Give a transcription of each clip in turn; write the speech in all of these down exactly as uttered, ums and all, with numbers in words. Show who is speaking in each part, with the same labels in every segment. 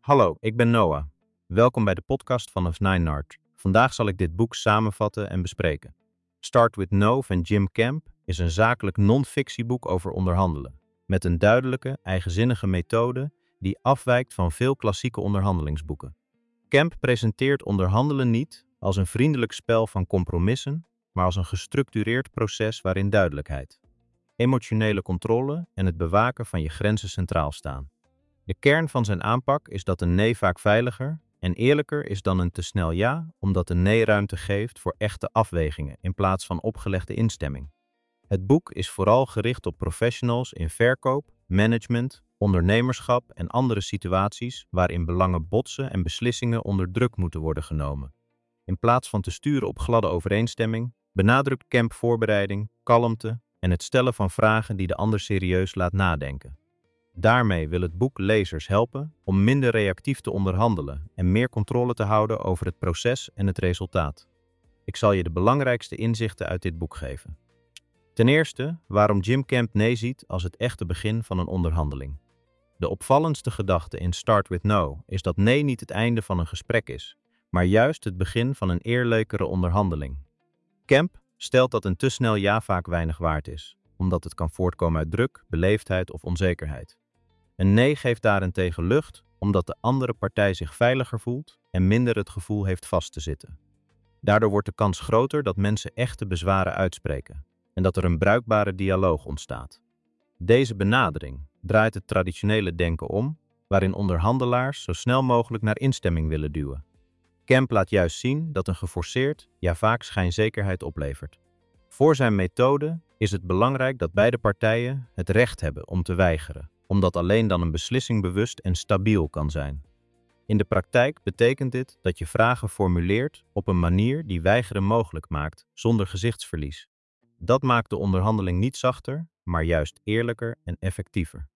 Speaker 1: Hallo, ik ben Noah. Welkom bij de podcast van Of Nine Art. Vandaag zal ik dit boek samenvatten en bespreken. Start with No van Jim Camp is een zakelijk non-fictieboek over onderhandelen, met een duidelijke, eigenzinnige methode die afwijkt van veel klassieke onderhandelingsboeken. Camp presenteert onderhandelen niet als een vriendelijk spel van compromissen, maar als een gestructureerd proces waarin duidelijkheid, emotionele controle en het bewaken van je grenzen centraal staan. De kern van zijn aanpak is dat een nee vaak veiliger en eerlijker is dan een te snel ja, omdat een nee ruimte geeft voor echte afwegingen in plaats van opgelegde instemming. Het boek is vooral gericht op professionals in verkoop, management, ondernemerschap en andere situaties waarin belangen botsen en beslissingen onder druk moeten worden genomen. In plaats van te sturen op gladde overeenstemming, benadrukt Camp voorbereiding, kalmte en het stellen van vragen die de ander serieus laat nadenken. Daarmee wil het boek lezers helpen om minder reactief te onderhandelen en meer controle te houden over het proces en het resultaat. Ik zal je de belangrijkste inzichten uit dit boek geven. Ten eerste, waarom Jim Camp nee ziet als het echte begin van een onderhandeling. De opvallendste gedachte in Start with No is dat nee niet het einde van een gesprek is, maar juist het begin van een eerlijkere onderhandeling. Camp stelt dat een te snel ja vaak weinig waard is, omdat het kan voortkomen uit druk, beleefdheid of onzekerheid. Een nee geeft daarentegen lucht, omdat de andere partij zich veiliger voelt en minder het gevoel heeft vast te zitten. Daardoor wordt de kans groter dat mensen echte bezwaren uitspreken en dat er een bruikbare dialoog ontstaat. Deze benadering draait het traditionele denken om, waarin onderhandelaars zo snel mogelijk naar instemming willen duwen. Camp laat juist zien dat een geforceerd, ja vaak schijnzekerheid oplevert. Voor zijn methode is het belangrijk dat beide partijen het recht hebben om te weigeren, omdat alleen dan een beslissing bewust en stabiel kan zijn. In de praktijk betekent dit dat je vragen formuleert op een manier die weigeren mogelijk maakt, zonder gezichtsverlies. Dat maakt de onderhandeling niet zachter, maar juist eerlijker en effectiever.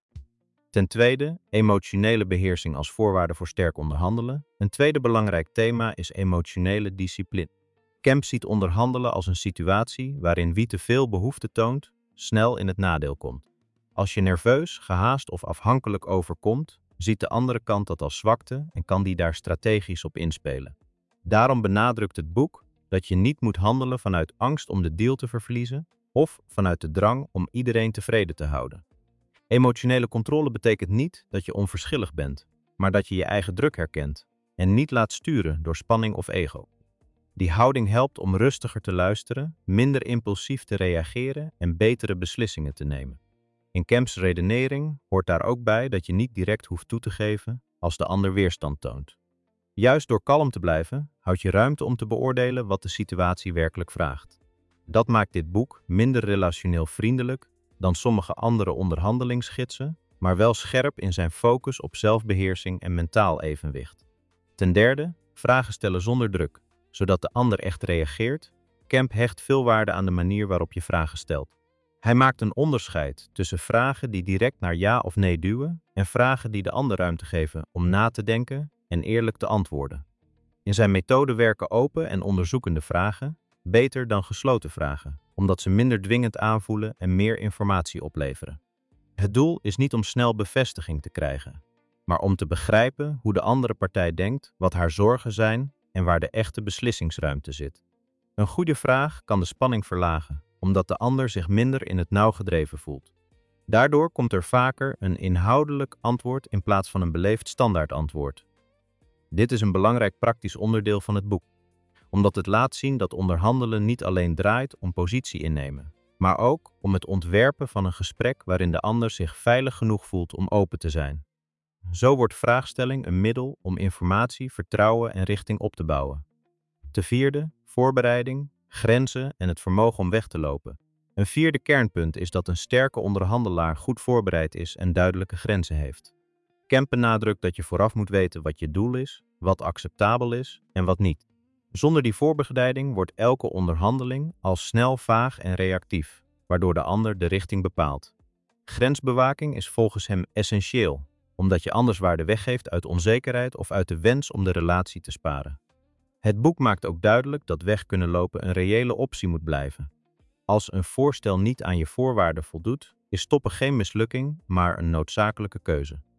Speaker 1: Ten tweede, emotionele beheersing als voorwaarde voor sterk onderhandelen. Een tweede belangrijk thema is emotionele discipline. Camp ziet onderhandelen als een situatie waarin wie te veel behoefte toont, snel in het nadeel komt. Als je nerveus, gehaast of afhankelijk overkomt, ziet de andere kant dat als zwakte en kan die daar strategisch op inspelen. Daarom benadrukt het boek dat je niet moet handelen vanuit angst om de deal te verliezen of vanuit de drang om iedereen tevreden te houden. Emotionele controle betekent niet dat je onverschillig bent, maar dat je je eigen druk herkent en niet laat sturen door spanning of ego. Die houding helpt om rustiger te luisteren, minder impulsief te reageren en betere beslissingen te nemen. In Camps redenering hoort daar ook bij dat je niet direct hoeft toe te geven als de ander weerstand toont. Juist door kalm te blijven, houd je ruimte om te beoordelen wat de situatie werkelijk vraagt. Dat maakt dit boek minder relationeel vriendelijk dan sommige andere onderhandelingsgidsen, maar wel scherp in zijn focus op zelfbeheersing en mentaal evenwicht. Ten derde, vragen stellen zonder druk, zodat de ander echt reageert. Camp hecht veel waarde aan de manier waarop je vragen stelt. Hij maakt een onderscheid tussen vragen die direct naar ja of nee duwen en vragen die de ander ruimte geven om na te denken en eerlijk te antwoorden. In zijn methode werken open en onderzoekende vragen beter dan gesloten vragen, omdat ze minder dwingend aanvoelen en meer informatie opleveren. Het doel is niet om snel bevestiging te krijgen, maar om te begrijpen hoe de andere partij denkt, wat haar zorgen zijn en waar de echte beslissingsruimte zit. Een goede vraag kan de spanning verlagen, omdat de ander zich minder in het nauw gedreven voelt. Daardoor komt er vaker een inhoudelijk antwoord in plaats van een beleefd standaardantwoord. Dit is een belangrijk praktisch onderdeel van het boek, omdat het laat zien dat onderhandelen niet alleen draait om positie innemen, maar ook om het ontwerpen van een gesprek waarin de ander zich veilig genoeg voelt om open te zijn. Zo wordt vraagstelling een middel om informatie, vertrouwen en richting op te bouwen. Ten vierde, voorbereiding, grenzen en het vermogen om weg te lopen. Een vierde kernpunt is dat een sterke onderhandelaar goed voorbereid is en duidelijke grenzen heeft. Camp benadrukt dat je vooraf moet weten wat je doel is, wat acceptabel is en wat niet. Zonder die voorbereiding wordt elke onderhandeling al snel vaag en reactief, waardoor de ander de richting bepaalt. Grensbewaking is volgens hem essentieel, omdat je anders waarde weggeeft uit onzekerheid of uit de wens om de relatie te sparen. Het boek maakt ook duidelijk dat weg kunnen lopen een reële optie moet blijven. Als een voorstel niet aan je voorwaarden voldoet, is stoppen geen mislukking, maar een noodzakelijke keuze.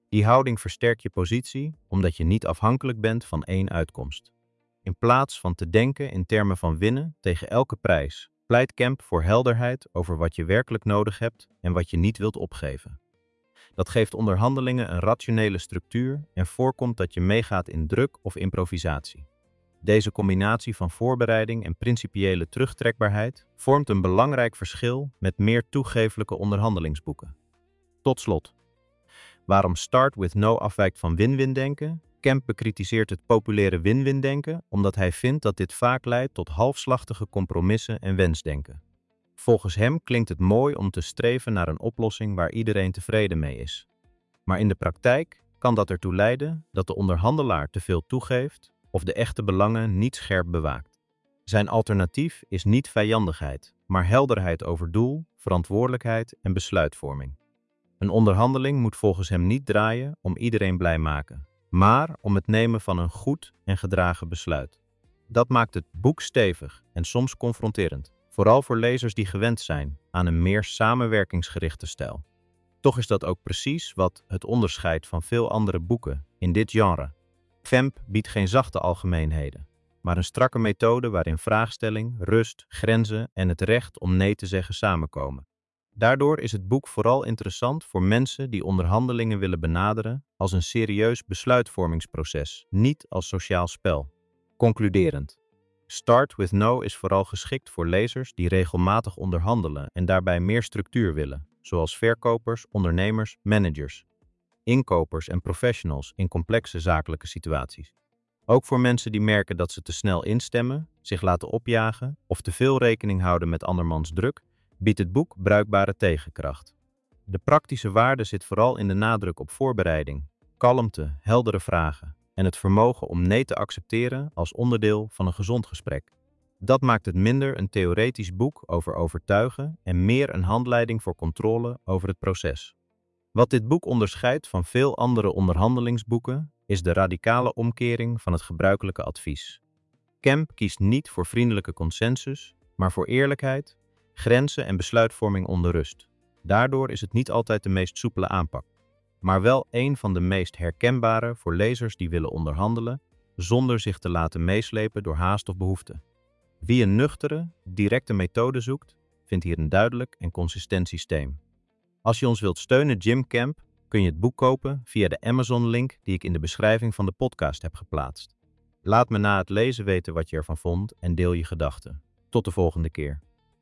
Speaker 1: Die houding versterkt je positie omdat je niet afhankelijk bent van één uitkomst. In plaats van te denken in termen van winnen tegen elke prijs, pleit Kemp voor helderheid over wat je werkelijk nodig hebt en wat je niet wilt opgeven. Dat geeft onderhandelingen een rationele structuur en voorkomt dat je meegaat in druk of improvisatie. Deze combinatie van voorbereiding en principiële terugtrekbaarheid vormt een belangrijk verschil met meer toegeeflijke onderhandelingsboeken. Tot slot, waarom Start with No afwijkt van win-win denken? Kemp bekritiseert het populaire win-win denken omdat hij vindt dat dit vaak leidt tot halfslachtige compromissen en wensdenken. Volgens hem klinkt het mooi om te streven naar een oplossing waar iedereen tevreden mee is. Maar in de praktijk kan dat ertoe leiden dat de onderhandelaar te veel toegeeft of de echte belangen niet scherp bewaakt. Zijn alternatief is niet vijandigheid, maar helderheid over doel, verantwoordelijkheid en besluitvorming. Een onderhandeling moet volgens hem niet draaien om iedereen blij maken, maar om het nemen van een goed en gedragen besluit. Dat maakt het boek stevig en soms confronterend, vooral voor lezers die gewend zijn aan een meer samenwerkingsgerichte stijl. Toch is dat ook precies wat het onderscheidt van veel andere boeken in dit genre. Kemp biedt geen zachte algemeenheden, maar een strakke methode waarin vraagstelling, rust, grenzen en het recht om nee te zeggen samenkomen. Daardoor is het boek vooral interessant voor mensen die onderhandelingen willen benaderen als een serieus besluitvormingsproces, niet als sociaal spel. Concluderend. Start with No is vooral geschikt voor lezers die regelmatig onderhandelen en daarbij meer structuur willen, zoals verkopers, ondernemers, managers, inkopers en professionals in complexe zakelijke situaties. Ook voor mensen die merken dat ze te snel instemmen, zich laten opjagen of te veel rekening houden met andermans druk, biedt het boek bruikbare tegenkracht. De praktische waarde zit vooral in de nadruk op voorbereiding, kalmte, heldere vragen en het vermogen om nee te accepteren als onderdeel van een gezond gesprek. Dat maakt het minder een theoretisch boek over overtuigen en meer een handleiding voor controle over het proces. Wat dit boek onderscheidt van veel andere onderhandelingsboeken is de radicale omkering van het gebruikelijke advies. Kemp kiest niet voor vriendelijke consensus, maar voor eerlijkheid, grenzen en besluitvorming onder rust. Daardoor is het niet altijd de meest soepele aanpak, maar wel een van de meest herkenbare voor lezers die willen onderhandelen, zonder zich te laten meeslepen door haast of behoefte. Wie een nuchtere, directe methode zoekt, vindt hier een duidelijk en consistent systeem. Als je ons wilt steunen, Jim Kemp, kun je het boek kopen via de Amazon-link die ik in de beschrijving van de podcast heb geplaatst. Laat me na het lezen weten wat je ervan vond en deel je gedachten. Tot de volgende keer.